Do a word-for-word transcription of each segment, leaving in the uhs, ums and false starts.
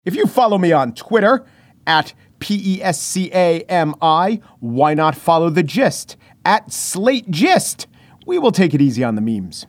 If you follow me on Twitter at P E S C A M I, why not follow the gist at Slate Gist? We will take it easy on the memes.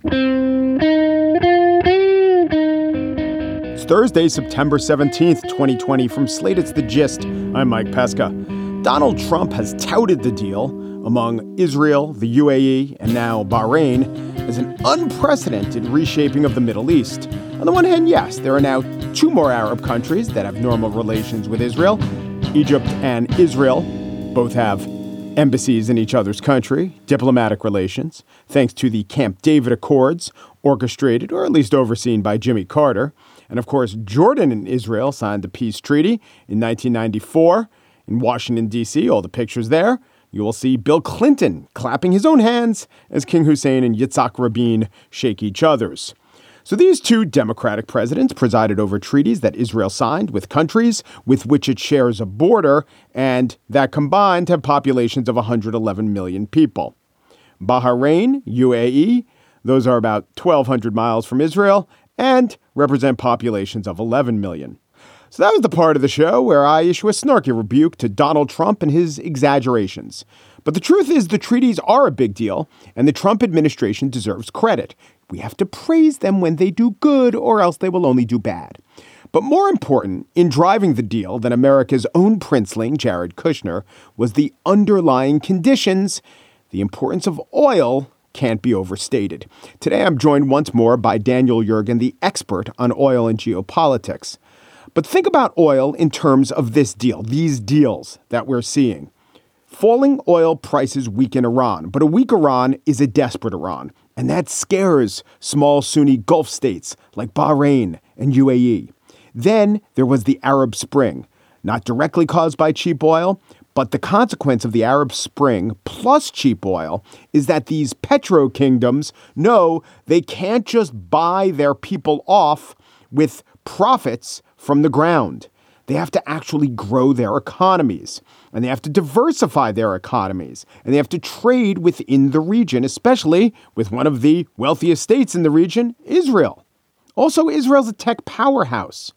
It's Thursday, September seventeenth, twenty twenty. From Slate, it's The Gist. I'm Mike Pesca. Donald Trump has touted the deal among Israel, the U A E, and now Bahrain as an unprecedented reshaping of the Middle East. On the one hand, yes, there are now two more Arab countries that have normal relations with Israel. Egypt and Israel both have embassies in each other's country, diplomatic relations, thanks to the Camp David Accords, orchestrated or at least overseen by Jimmy Carter. And of course, Jordan and Israel signed the peace treaty in nineteen ninety-four in Washington, D C. All the pictures there. You will see Bill Clinton clapping his own hands as King Hussein and Yitzhak Rabin shake each other's. So these two Democratic presidents presided over treaties that Israel signed with countries with which it shares a border and that combined have populations of one hundred eleven million people. Bahrain, U A E, those are about twelve hundred miles from Israel and represent populations of eleven million. So that was the part of the show where I issue a snarky rebuke to Donald Trump and his exaggerations. But the truth is the treaties are a big deal, and the Trump administration deserves credit. We have to praise them when they do good, or else they will only do bad. But more important in driving the deal than America's own princeling, Jared Kushner, was the underlying conditions. The importance of oil can't be overstated. Today, I'm joined once more by Daniel Yergin, the expert on oil and geopolitics. But think about oil in terms of this deal, these deals that we're seeing. Falling oil prices weaken Iran, but a weak Iran is a desperate Iran. And that scares small Sunni Gulf states like Bahrain and U A E. Then there was the Arab Spring, not directly caused by cheap oil, but the consequence of the Arab Spring plus cheap oil is that these petro kingdoms know they can't just buy their people off with profits from the ground. They have to actually grow their economies, and they have to diversify their economies, and they have to trade within the region, especially with one of the wealthiest states in the region, Israel. Also, Israel's a tech powerhouse.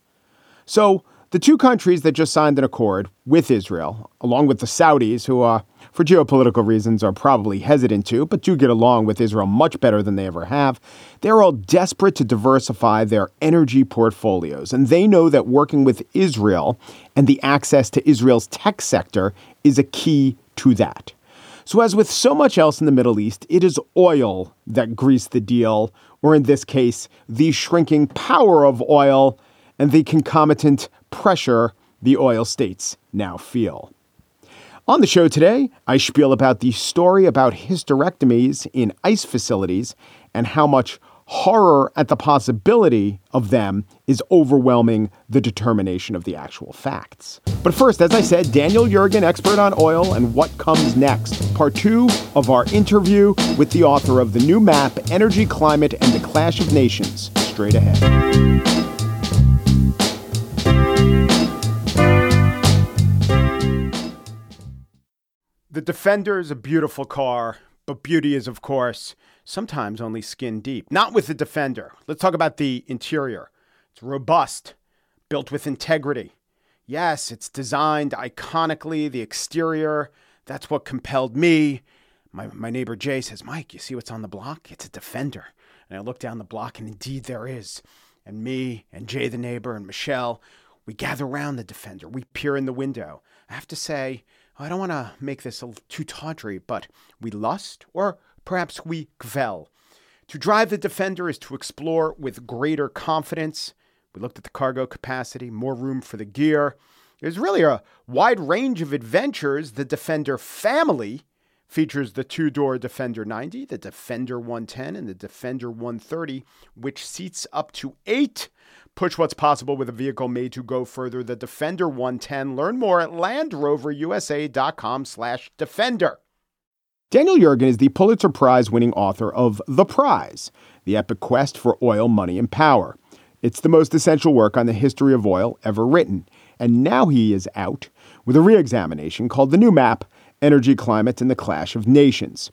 So the two countries that just signed an accord with Israel, along with the Saudis, who uh, for geopolitical reasons are probably hesitant to, but do get along with Israel much better than they ever have, they're all desperate to diversify their energy portfolios. And they know that working with Israel and the access to Israel's tech sector is a key to that. So as with so much else in the Middle East, it is oil that greased the deal, or in this case, the shrinking power of oil and the concomitant pressure the oil states now feel. On the show today, I spiel about the story about hysterectomies in ICE facilities and how much horror at the possibility of them is overwhelming the determination of the actual facts. But first, as I said, Daniel Yergin, expert on oil and what comes next. Part two of our interview with the author of the new map, Energy, Climate, and the Clash of Nations. Straight ahead. The Defender is a beautiful car, but beauty is, of course, sometimes only skin deep. Not with the Defender. Let's talk about the interior. It's robust, built with integrity. Yes, it's designed iconically. The exterior, that's what compelled me. My, my neighbor Jay says, Mike, you see what's on the block? It's a Defender. And I look down the block, and indeed there is. And me and Jay, the neighbor, and Michelle, we gather around the Defender. We peer in the window. I have to say, I don't want to make this a little too tawdry, but we lust, or perhaps we gvel. To drive the Defender is to explore with greater confidence. We looked at the cargo capacity, more room for the gear. There's really a wide range of adventures. The Defender family features the two-door Defender ninety, the Defender one ten, and the Defender one thirty, which seats up to eight. Push what's possible with a vehicle made to go further. The Defender one ten. Learn more at LandRoverUSA.com slash Defender. Daniel Yergin is the Pulitzer Prize-winning author of The Prize, the epic quest for oil, money, and power. It's the most essential work on the history of oil ever written. And now he is out with a re-examination called The New Map, Energy, Climate, and the Clash of Nations.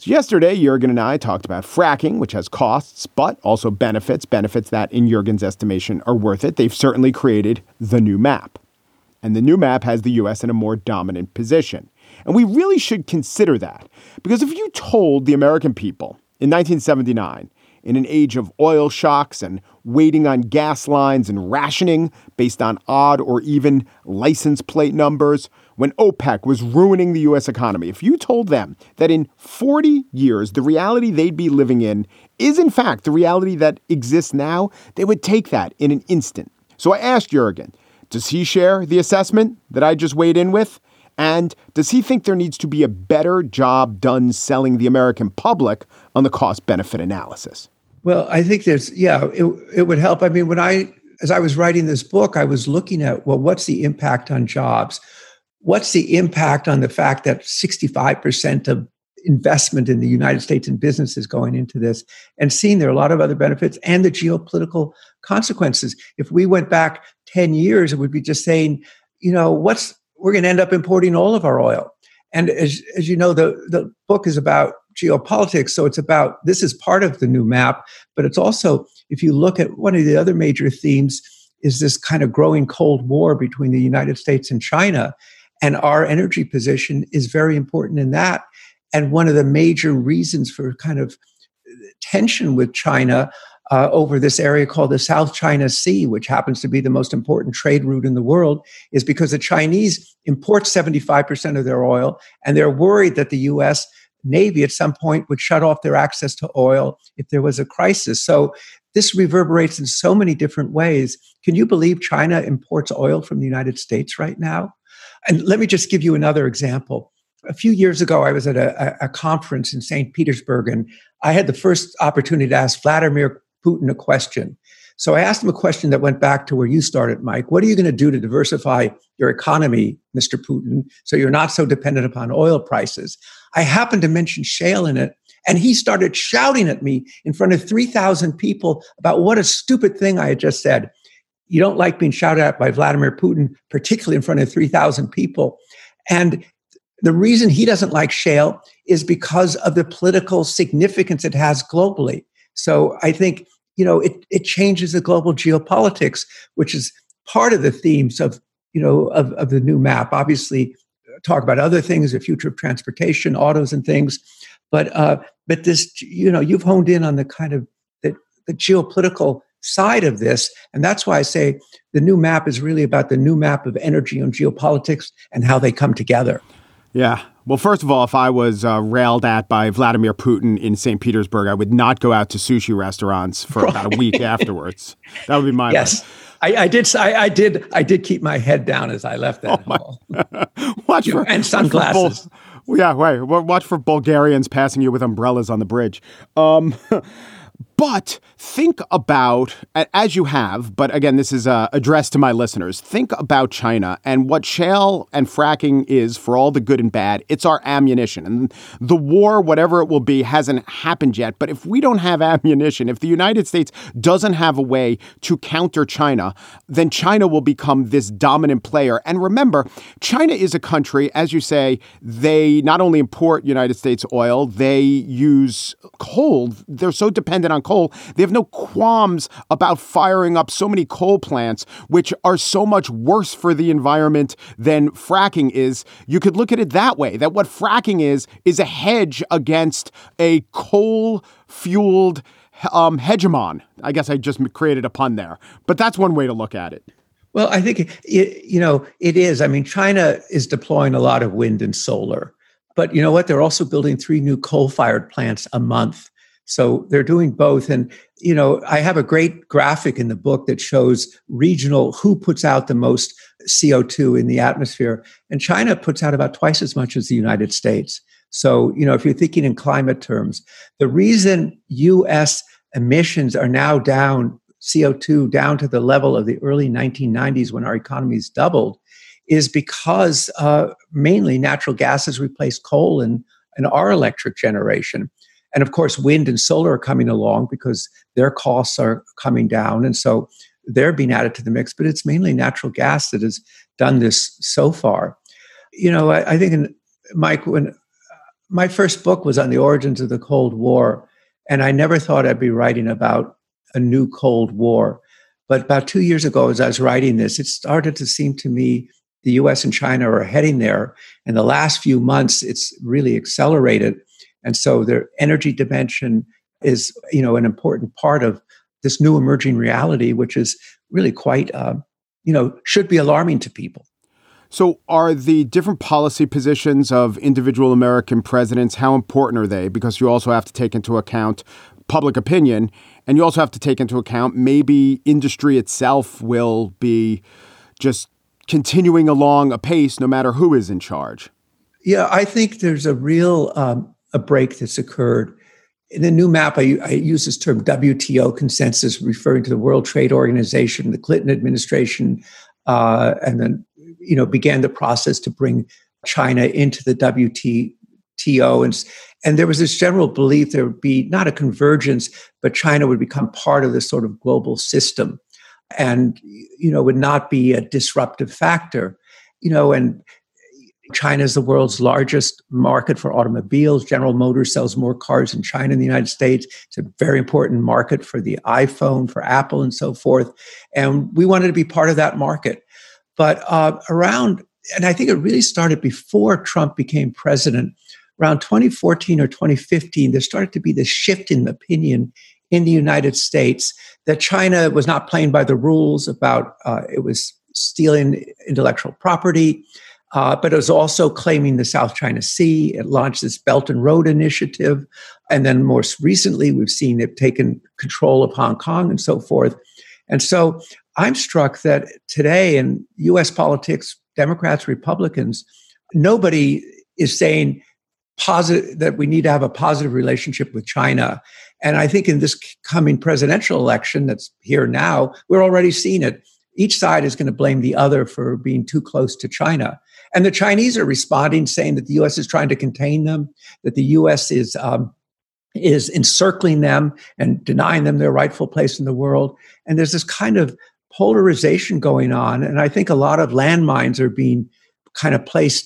So yesterday, Jurgen and I talked about fracking, which has costs, but also benefits, benefits that, in Jurgen's estimation, are worth it. They've certainly created the new map. And the new map has the U S in a more dominant position. And we really should consider that. Because if you told the American people in nineteen seventy-nine, in an age of oil shocks and waiting on gas lines and rationing based on odd or even license plate numbers, when OPEC was ruining the U S economy, if you told them that in forty years, the reality they'd be living in is in fact the reality that exists now, they would take that in an instant. So I asked Jurgen, does he share the assessment that I just weighed in with? And does he think there needs to be a better job done selling the American public on the cost-benefit analysis? Well, I think there's, yeah, it, it would help. I mean, when I, as I was writing this book, I was looking at, well, what's the impact on jobs? What's the impact on the fact that sixty-five percent of investment in the United States in business is going into this, and seeing there are a lot of other benefits and the geopolitical consequences. If we went back ten years, it would be just saying, you know, what's, we're going to end up importing all of our oil. And as, as you know, the, the book is about geopolitics. So it's about, this is part of the new map, but it's also, if you look at one of the other major themes, is this kind of growing Cold War between the United States and China. And our energy position is very important in that. And one of the major reasons for kind of tension with China uh, over this area called the South China Sea, which happens to be the most important trade route in the world, is because the Chinese import seventy-five percent of their oil, and they're worried that the U S Navy at some point would shut off their access to oil if there was a crisis. So this reverberates in so many different ways. Can you believe China imports oil from the United States right now? And let me just give you another example. A few years ago, I was at a, a conference in Saint Petersburg, and I had the first opportunity to ask Vladimir Putin a question. So I asked him a question that went back to where you started, Mike. What are you going to do to diversify your economy, Mister Putin, so you're not so dependent upon oil prices? I happened to mention shale in it, and he started shouting at me in front of three thousand people about what a stupid thing I had just said. You don't like being shouted at by Vladimir Putin, particularly in front of three thousand people. And the reason he doesn't like shale is because of the political significance it has globally. So I think, you know, it, it changes the global geopolitics, which is part of the themes of, you know, of, of the new map. Obviously, talk about other things, the future of transportation, autos and things. But uh, but this, you know, you've honed in on the kind of the, the geopolitical side of this. And that's why I say the new map is really about the new map of energy and geopolitics and how they come together. Yeah. Well, first of all, if I was uh, railed at by Vladimir Putin in Saint Petersburg, I would not go out to sushi restaurants for right. about a week afterwards. That would be my yes. I, I did. I, I did. I did keep my head down as I left that oh hall. watch for and sunglasses. Watch for Bul- yeah, right. Watch for Bulgarians passing you with umbrellas on the bridge. Um, But think about, as you have, but again, this is uh, addressed to my listeners, think about China and what shale and fracking is for all the good and bad. It's our ammunition. And the war, whatever it will be, hasn't happened yet. But if we don't have ammunition, if the United States doesn't have a way to counter China, then China will become this dominant player. And remember, China is a country, as you say, they not only import United States oil, they use coal. They're so dependent on coal. They have no qualms about firing up so many coal plants, which are so much worse for the environment than fracking is. You could look at it that way, that what fracking is, is a hedge against a coal-fueled um, hegemon. I guess I just created a pun there, but that's one way to look at it. Well, I think, it, you know, it is. I mean, China is deploying a lot of wind and solar, but you know what? They're also building three new coal-fired plants a month. So they're doing both. And, you know, I have a great graphic in the book that shows regional, who puts out the most C O two in the atmosphere. And China puts out about twice as much as the United States. So, you know, if you're thinking in climate terms, the reason U S emissions are now down, C O two down to the level of the early nineteen nineties when our economies doubled, is because uh, mainly natural gas has replaced coal in, in our electric generation. And of course, wind and solar are coming along because their costs are coming down. And so they're being added to the mix, but it's mainly natural gas that has done this so far. You know, I, I think, in, Mike, when my first book was on the origins of the Cold War, and I never thought I'd be writing about a new Cold War. But about two years ago, as I was writing this, it started to seem to me the U S and China are heading there. And the last few months, it's really accelerated. And so their energy dimension is, you know, an important part of this new emerging reality, which is really quite, uh, you know, should be alarming to people. So are the different policy positions of individual American presidents, how important are they? Because you also have to take into account public opinion, and you also have to take into account maybe industry itself will be just continuing along a pace no matter who is in charge. Yeah, I think there's a real um, a break that's occurred. In the new map, I, I use this term W T O consensus, referring to the World Trade Organization, the Clinton administration, uh, and then you know began the process to bring China into the W T O. And, and there was this general belief there would be not a convergence, but China would become part of this sort of global system and, you know, would not be a disruptive factor, you know, and China is the world's largest market for automobiles. General Motors sells more cars in China than the United States. It's a very important market for the iPhone, for Apple, and so forth. And we wanted to be part of that market. But uh, around, and I think it really started before Trump became president, around twenty fourteen or twenty fifteen, there started to be this shift in opinion in the United States that China was not playing by the rules about, uh, it was stealing intellectual property, uh, but it was also claiming the South China Sea. It launched this Belt and Road Initiative. And then most recently, we've seen it taken control of Hong Kong and so forth. And so I'm struck that today in U S politics, Democrats, Republicans, nobody is saying positive that we need to have a positive relationship with China. And I think in this coming presidential election that's here now, we're already seeing it. Each side is going to blame the other for being too close to China. And the Chinese are responding, saying that the U S is trying to contain them, that the U S is um, is encircling them and denying them their rightful place in the world. And there's this kind of polarization going on. And I think a lot of landmines are being kind of placed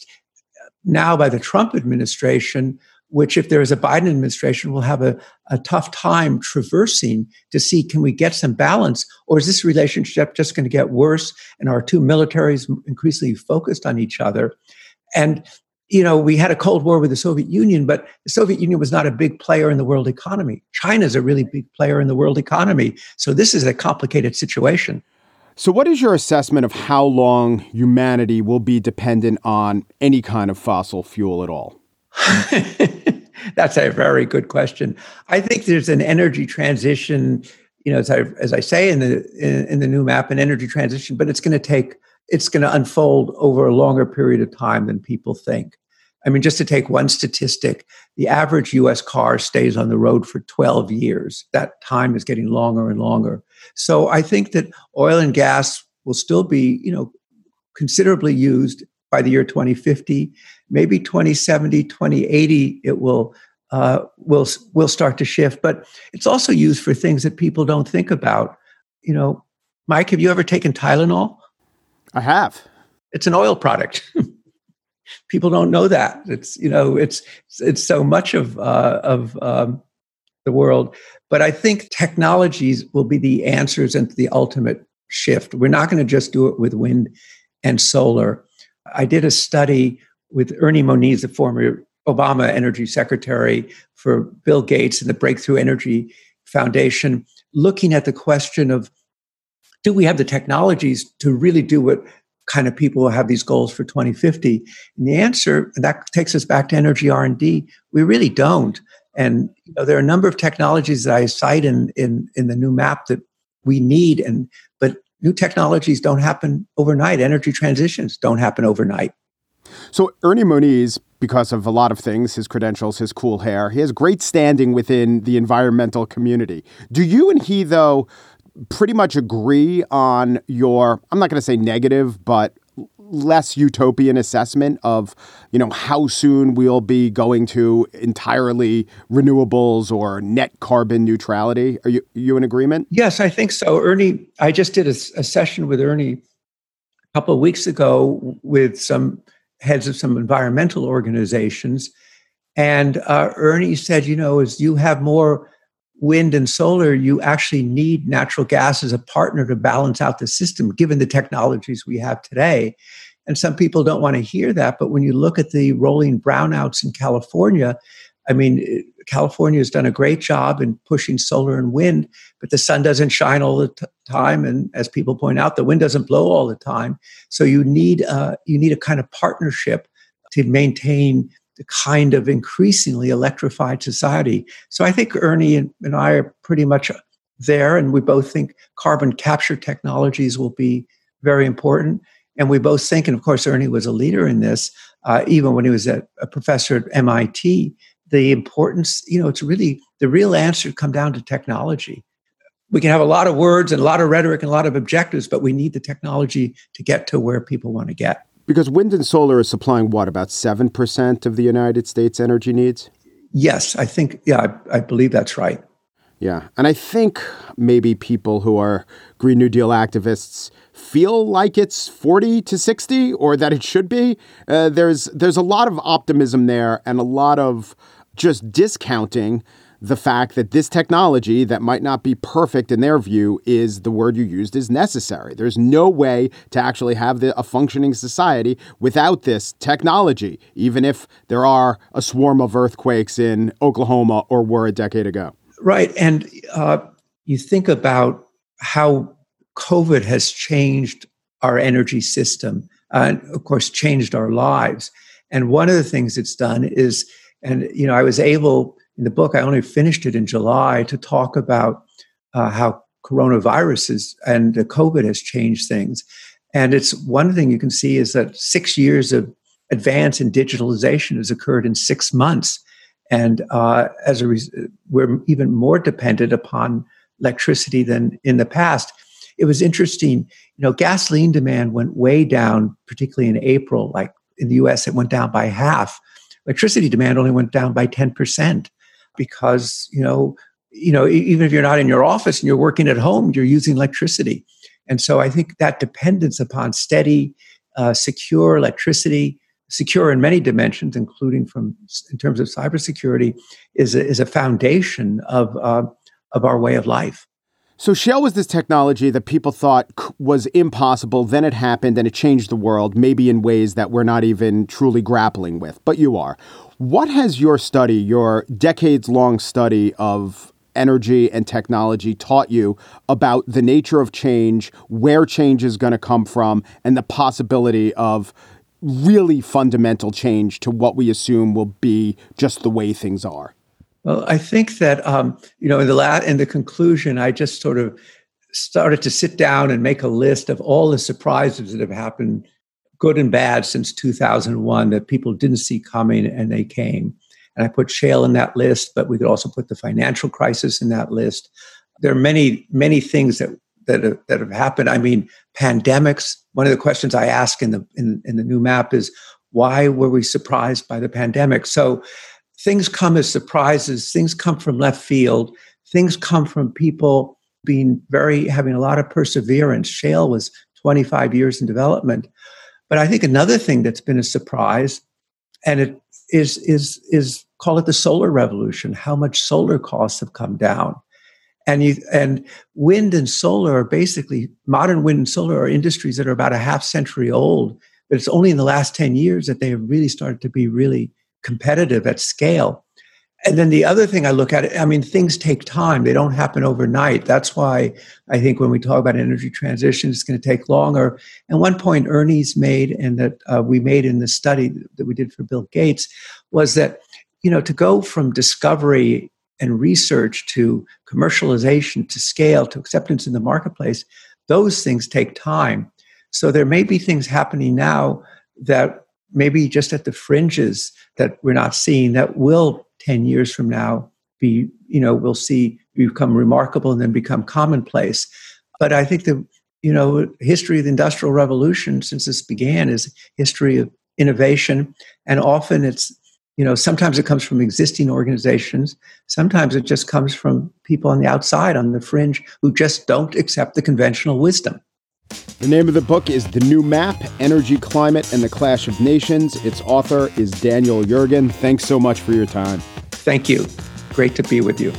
now by the Trump administration, which if there is a Biden administration, will have a, a tough time traversing to see, can we get some balance? Or is this relationship just going to get worse and our two militaries increasingly focused on each other? And, you know, we had a Cold War with the Soviet Union, but the Soviet Union was not a big player in the world economy. China is a really big player in the world economy. So this is a complicated situation. So what is your assessment of how long humanity will be dependent on any kind of fossil fuel at all? That's a very good question. I think there's an energy transition, you know, as I, as I say in the in, in the new map, an energy transition, but it's going to take, it's going to unfold over a longer period of time than people think. I mean, just to take one statistic, the average U S car stays on the road for twelve years. That time is getting longer and longer. So I think that oil and gas will still be, you know, considerably used by the year twenty fifty, maybe twenty seventy, twenty eighty, it will uh, will will start to shift. But it's also used for things that people don't think about. You know, Mike, have you ever taken Tylenol? I have. It's an oil product. People don't know that. It's, you know, it's it's so much of uh, of um, the world. But I think technologies will be the answers and the ultimate shift. We're not going to just do it with wind and solar. I did a study with Ernie Moniz, the former Obama energy secretary, for Bill Gates and the Breakthrough Energy Foundation, looking at the question of, do we have the technologies to really do what kind of people who have these goals for twenty fifty? And the answer, and that takes us back to energy R and D, we really don't. And you know, there are a number of technologies that I cite in, in, in the new map that we need, and but new technologies don't happen overnight. Energy transitions don't happen overnight. So Ernie Moniz, because of a lot of things, his credentials, his cool hair, he has great standing within the environmental community. Do you and he, though, pretty much agree on your, I'm not going to say negative, but less utopian assessment of, you know, how soon we'll be going to entirely renewables or net carbon neutrality? Are you, are you in agreement? Yes, I think so. Ernie, I just did a, a session with Ernie a couple of weeks ago with some heads of some environmental organizations. And uh, Ernie said, you know, as you have more wind and solar, you actually need natural gas as a partner to balance out the system, given the technologies we have today. And some people don't want to hear that. But when you look at the rolling brownouts in California, I mean, California has done a great job in pushing solar and wind, but the sun doesn't shine all the t- time. And as people point out, the wind doesn't blow all the time. So you need, uh, you need a kind of partnership to maintain the kind of increasingly electrified society. So I think Ernie and, and I are pretty much there, and we both think carbon capture technologies will be very important. And we both think, and of course, Ernie was a leader in this, uh, even when he was a, a professor at M I T, the importance, you know, it's really, the real answer come down to technology. We can have a lot of words and a lot of rhetoric and a lot of objectives, but we need the technology to get to where people want to get. Because wind and solar is supplying what, about seven percent of the United States energy needs? Yes, I think, yeah, I, I believe that's right. Yeah. And I think maybe people who are Green New Deal activists feel like it's forty to sixty, or that it should be. Uh, there's there's a lot of optimism there and a lot of just discounting the fact that this technology that might not be perfect in their view is, the word you used, is necessary. There's no way to actually have the, a functioning society without this technology, even if there are a swarm of earthquakes in Oklahoma or were a decade ago. Right. And uh, you think about how COVID has changed our energy system, uh, and of course, changed our lives. And one of the things it's done is, and, you know, I was able, in the book, I only finished it in July, to talk about uh, how coronaviruses and the COVID has changed things. And it's one thing you can see is that six years of advance in digitalization has occurred in six months. And uh, as a result, we're even more dependent upon electricity than in the past. It was interesting, you know, gasoline demand went way down, particularly in April. Like in the U S, it went down by half. Electricity demand only went down by ten percent. Because, you know, you know, even if you're not in your office and you're working at home, you're using electricity. And so I think that dependence upon steady, uh, secure electricity, secure in many dimensions, including from in terms of cybersecurity, is a, is a foundation of uh, of our way of life. So shale was this technology that people thought was impossible. Then it happened and it changed the world, maybe in ways that we're not even truly grappling with. But you are. What has your study, your decades-long study of energy and technology, taught you about the nature of change, where change is going to come from, and the possibility of really fundamental change to what we assume will be just the way things are? Well, I think that, um, you know, in the la- in the conclusion, I just sort of started to sit down and make a list of all the surprises that have happened, good and bad, since two thousand one, that people didn't see coming, and they came. And I put shale in that list, but we could also put the financial crisis in that list. There are many, many things that that have, that have happened. I mean, pandemics. One of the questions I ask in the in, in the new map is, why were we surprised by the pandemic? So things come as surprises. Things come from left field. Things come from people being very, having a lot of perseverance. Shale was twenty-five years in development. But I think another thing that's been a surprise, and it is, is, is call it the solar revolution, how much solar costs have come down. And you, and wind and solar are basically, modern wind and solar are industries that are about a half century old, but it's only in the last ten years that they have really started to be really competitive at scale. And then the other thing I look at, I mean, things take time. They don't happen overnight. That's why I think when we talk about energy transition, it's going to take longer. And one point Ernie's made, and that uh, we made in the study that we did for Bill Gates, was that, you know, to go from discovery and research to commercialization, to scale, to acceptance in the marketplace, those things take time. So there may be things happening now that maybe just at the fringes that we're not seeing, that will ten years from now be, you know, we'll see become remarkable and then become commonplace. But I think the, you know, history of the Industrial Revolution since this began is history of innovation. And often it's, you know, sometimes it comes from existing organizations. Sometimes it just comes from people on the outside, on the fringe, who just don't accept the conventional wisdom. The name of the book is The New Map, Energy, Climate, and the Clash of Nations. Its author is Daniel Yergin. Thanks so much for your time. Thank you. Great to be with you.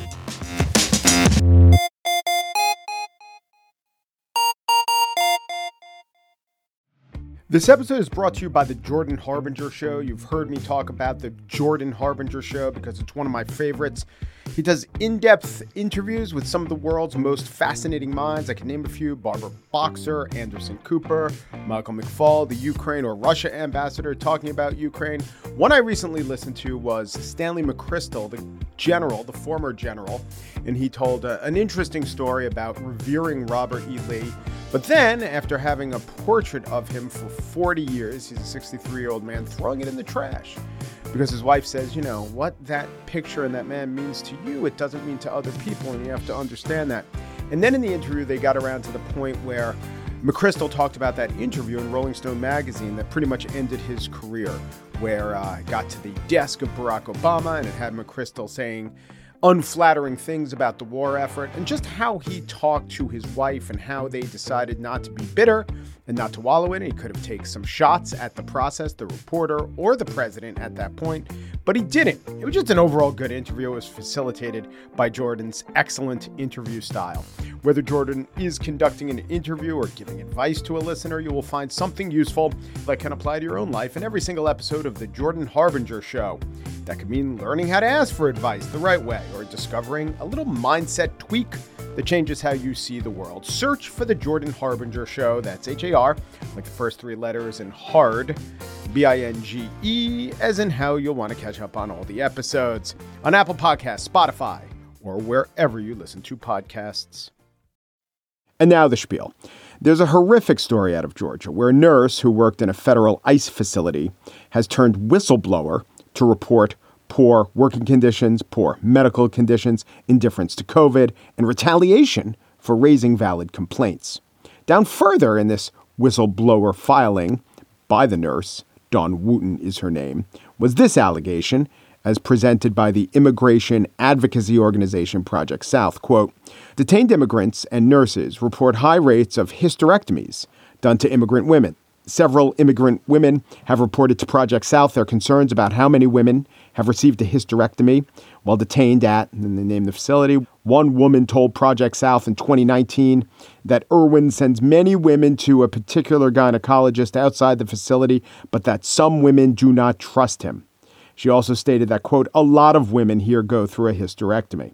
This episode is brought to you by the Jordan Harbinger Show. You've heard me talk about the Jordan Harbinger Show because it's one of my favorites. He does in-depth interviews with some of the world's most fascinating minds. I can name a few: Barbara Boxer, Anderson Cooper, Michael McFaul, the Ukraine or Russia ambassador talking about Ukraine. One I recently listened to was Stanley McChrystal, the general, the former general, and he told uh, an interesting story about revering Robert E. Lee. But then, after having a portrait of him for forty years, he's a sixty-three-year-old man, throwing it in the trash. Because his wife says, you know, what that picture and that man means to you, it doesn't mean to other people, and you have to understand that. And then in the interview, they got around to the point where McChrystal talked about that interview in Rolling Stone magazine that pretty much ended his career, where uh, it got to the desk of Barack Obama, and it had McChrystal saying unflattering things about the war effort, and just how he talked to his wife and how they decided not to be bitter and not to wallow in it. He could have taken some shots at the process, the reporter, or the president at that point, but he didn't. It was just an overall good interview. It was facilitated by Jordan's excellent interview style. Whether Jordan is conducting an interview or giving advice to a listener, you will find something useful that can apply to your own life in every single episode of The Jordan Harbinger Show. That could mean learning how to ask for advice the right way, or discovering a little mindset tweak that changes how you see the world. Search for The Jordan Harbinger Show. That's H A R, like the first three letters, and hard, B I N G E, as in how you'll want to catch up on all the episodes on Apple Podcasts, Spotify, or wherever you listen to podcasts. And now the spiel. There's a horrific story out of Georgia where a nurse who worked in a federal ICE facility has turned whistleblower to report poor working conditions, poor medical conditions, indifference to COVID, and retaliation for raising valid complaints. Down further in this whistleblower filing by the nurse, Dawn Wooten is her name, was this allegation as presented by the immigration advocacy organization Project South. Quote, detained immigrants and nurses report high rates of hysterectomies done to immigrant women. Several immigrant women have reported to Project South their concerns about how many women have received a hysterectomy while detained at, and then they named the facility. One woman told Project South in twenty nineteen that Irwin sends many women to a particular gynecologist outside the facility, but that some women do not trust him. She also stated that, quote, a lot of women here go through a hysterectomy.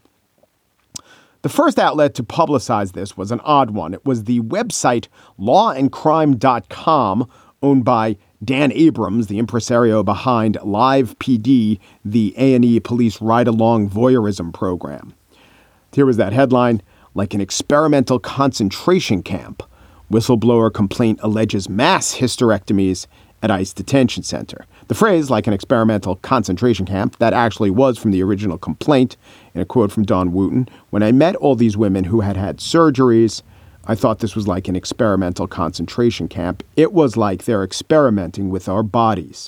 The first outlet to publicize this was an odd one. It was the website law and crime dot com, owned by Dan Abrams, the impresario behind Live P D, the A and E police ride-along voyeurism program. Here was that headline: like an experimental concentration camp, whistleblower complaint alleges mass hysterectomies at ICE detention center. The phrase, like an experimental concentration camp, that actually was from the original complaint. In a quote from Dawn Wooten, when I met all these women who had had surgeries, I thought this was like an experimental concentration camp. It was like they're experimenting with our bodies.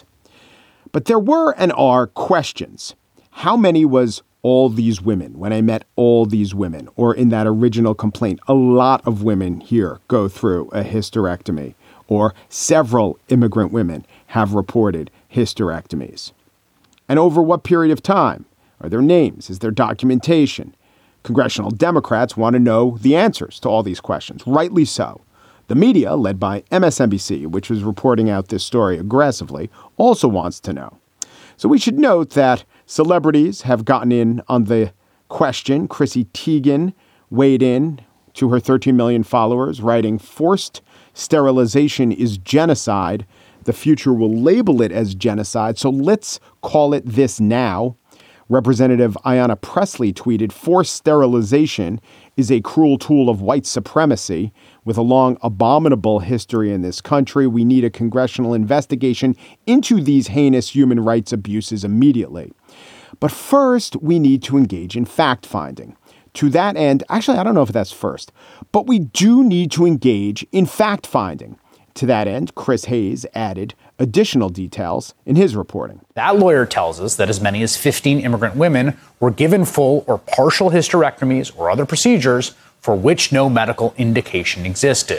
But there were and are questions. How many was all these women when I met all these women? Or in that original complaint, a lot of women here go through a hysterectomy. Or several immigrant women have reported hysterectomies. And over what period of time? Are there names? Is there documentation? Congressional Democrats want to know the answers to all these questions, rightly so. The media, led by M S N B C, which was reporting out this story aggressively, also wants to know. So we should note that celebrities have gotten in on the question. Chrissy Teigen weighed in to her thirteen million followers, writing, forced sterilization is genocide. The future will label it as genocide, so let's call it this now. Representative Ayanna Pressley tweeted, forced sterilization is a cruel tool of white supremacy. With a long, abominable history in this country, we need a congressional investigation into these heinous human rights abuses immediately. But first, we need to engage in fact-finding. To that end, actually, I don't know if that's first, but we do need to engage in fact-finding. To that end, Chris Hayes added additional details in his reporting. That lawyer tells us that as many as fifteen immigrant women were given full or partial hysterectomies or other procedures for which no medical indication existed.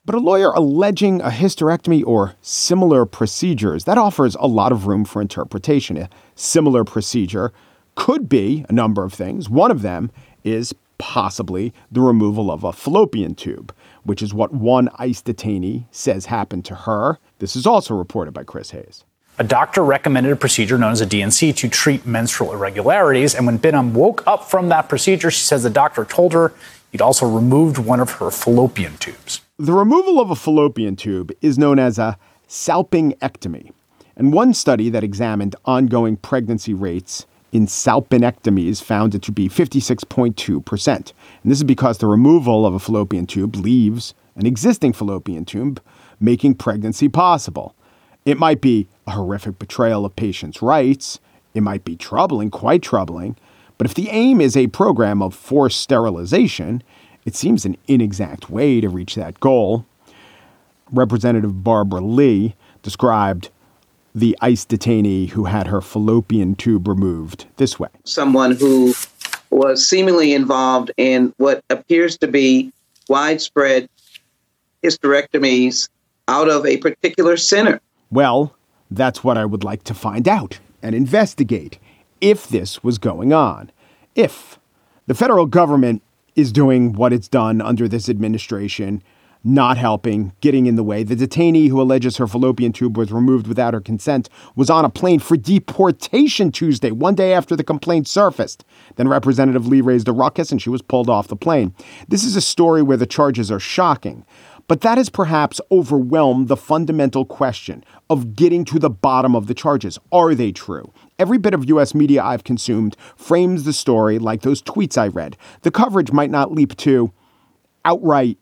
But a lawyer alleging a hysterectomy or similar procedures, that offers a lot of room for interpretation. A similar procedure could be a number of things. One of them is possibly the removal of a fallopian tube, which is what one ICE detainee says happened to her. This is also reported by Chris Hayes. A doctor recommended a procedure known as a D N C to treat menstrual irregularities. And when Binham woke up from that procedure, she says the doctor told her he'd also removed one of her fallopian tubes. The removal of a fallopian tube is known as a salpingectomy. And one study that examined ongoing pregnancy rates in salpingectomies found it to be fifty-six point two percent. And this is because the removal of a fallopian tube leaves an existing fallopian tube, making pregnancy possible. It might be a horrific betrayal of patients' rights. It might be troubling, quite troubling. But if the aim is a program of forced sterilization, it seems an inexact way to reach that goal. Representative Barbara Lee described the ICE detainee who had her fallopian tube removed this way. Someone who was seemingly involved in what appears to be widespread hysterectomies out of a particular center. Well, that's what I would like to find out and investigate if this was going on. If the federal government is doing what it's done under this administration, not helping, getting in the way. The detainee who alleges her fallopian tube was removed without her consent was on a plane for deportation Tuesday, one day after the complaint surfaced. Then Representative Lee raised a ruckus and she was pulled off the plane. This is a story where the charges are shocking, but that has perhaps overwhelmed the fundamental question of getting to the bottom of the charges. Are they true? Every bit of U S media I've consumed frames the story like those tweets I read. The coverage might not leap to outright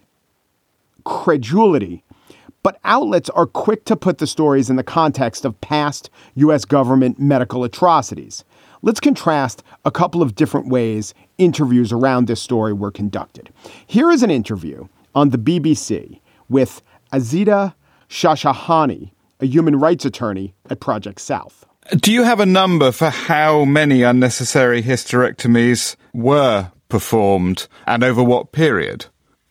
credulity, but outlets are quick to put the stories in the context of past U S government medical atrocities. Let's contrast a couple of different ways interviews around this story were conducted. Here is an interview on the B B C with Azita Shashahani, a human rights attorney at Project South. Do you have a number for how many unnecessary hysterectomies were performed and over what period?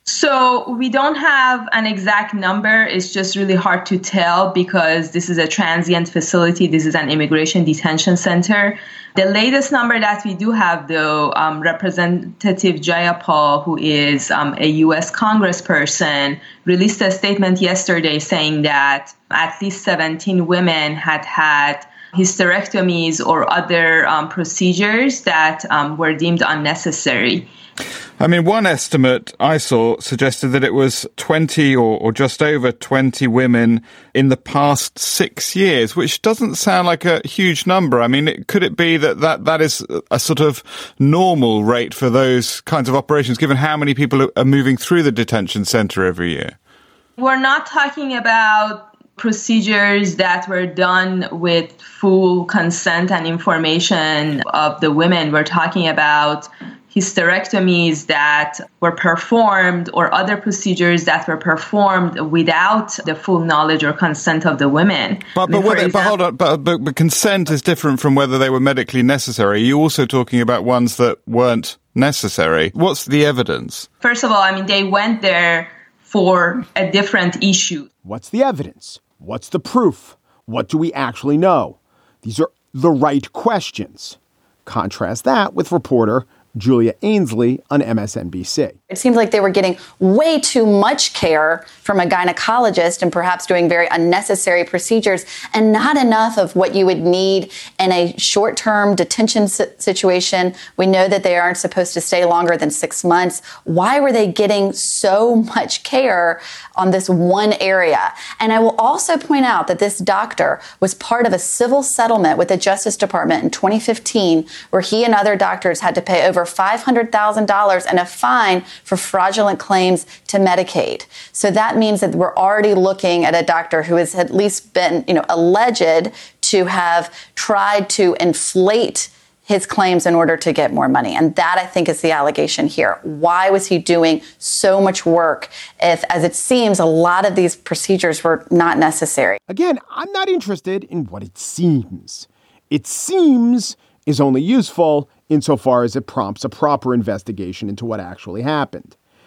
So we don't have an exact number. It's just really hard to tell because this is a transient facility. This is an immigration detention center. The latest number that we do have, though, um, Representative Jayapal, who is um, a U S congressperson, released a statement yesterday saying that at least seventeen women had had hysterectomies or other um, procedures that um, were deemed unnecessary. I mean, one estimate I saw suggested that it was twenty or, or just over twenty women in the past six years, which doesn't sound like a huge number. I mean, it, could it be that, that that is a sort of normal rate for those kinds of operations, given how many people are moving through the detention center every year? We're not talking about procedures that were done with full consent and information of the women. We're talking about hysterectomies that were performed or other procedures that were performed without the full knowledge or consent of the women. But, but, I mean, whether, example, but hold on, but, but, but consent is different from whether they were medically necessary. You're also talking about ones that weren't necessary. What's the evidence? First of all, I mean, they went there for a different issue. What's the evidence? What's the proof? What do we actually know? These are the right questions. Contrast that with reporter Julia Ainsley on M S N B C. It seems like they were getting way too much care from a gynecologist and perhaps doing very unnecessary procedures and not enough of what you would need in a short-term detention situation. We know that they aren't supposed to stay longer than six months. Why were they getting so much care on this one area? And I will also point out that this doctor was part of a civil settlement with the Justice Department in twenty fifteen, where he and other doctors had to pay over five hundred thousand dollars and a fine for fraudulent claims to Medicaid. So that means that we're already looking at a doctor who has at least been, you know, alleged to have tried to inflate his claims in order to get more money. And that, I think, is the allegation here. Why was he doing so much work if, as it seems, a lot of these procedures were not necessary? Again, I'm not interested in what it seems. It seems is only useful insofar as it prompts a proper investigation into what actually happened.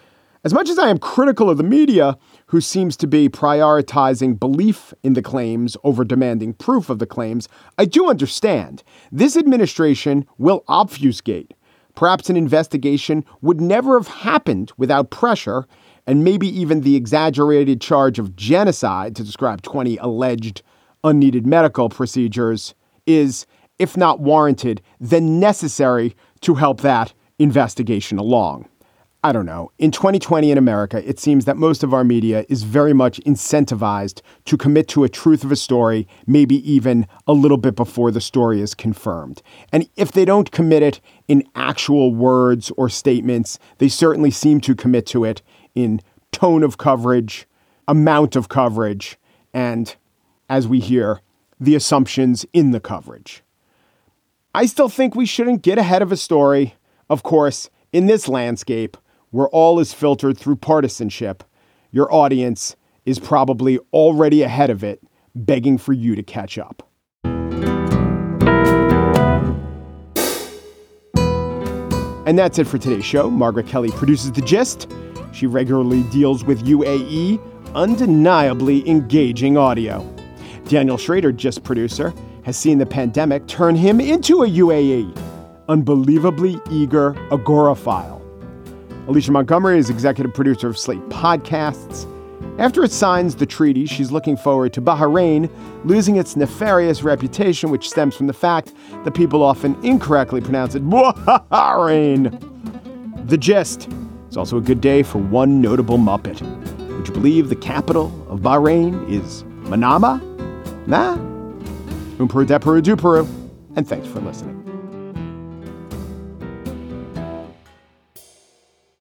As much as I am critical of the media, who seems to be prioritizing belief in the claims over demanding proof of the claims, I do understand this administration will obfuscate. Perhaps an investigation would never have happened without pressure, and maybe even the exaggerated charge of genocide to describe twenty alleged unneeded medical procedures is, if not warranted, then necessary to help that investigation along. I don't know. In twenty twenty in America, it seems that most of our media is very much incentivized to commit to a truth of a story, maybe even a little bit before the story is confirmed. And if they don't commit it in actual words or statements, they certainly seem to commit to it in tone of coverage, amount of coverage, and, as we hear, the assumptions in the coverage. I still think we shouldn't get ahead of a story. Of course, in this landscape, where all is filtered through partisanship, your audience is probably already ahead of it, begging for you to catch up. And that's it for today's show. Margaret Kelly produces The Gist. She regularly deals with U A E, undeniably engaging audio. Daniel Schrader, Gist producer, has seen the pandemic turn him into a U A E, unbelievably eager agoraphile. Alicia Montgomery is executive producer of Slate Podcasts. After it signs the treaty, she's looking forward to Bahrain losing its nefarious reputation, which stems from the fact that people often incorrectly pronounce it Bahrain. The Gist is also a good day for one notable Muppet. Would you believe the capital of Bahrain is Manama? Nah? Umperu Deperu Duperu. And thanks for listening.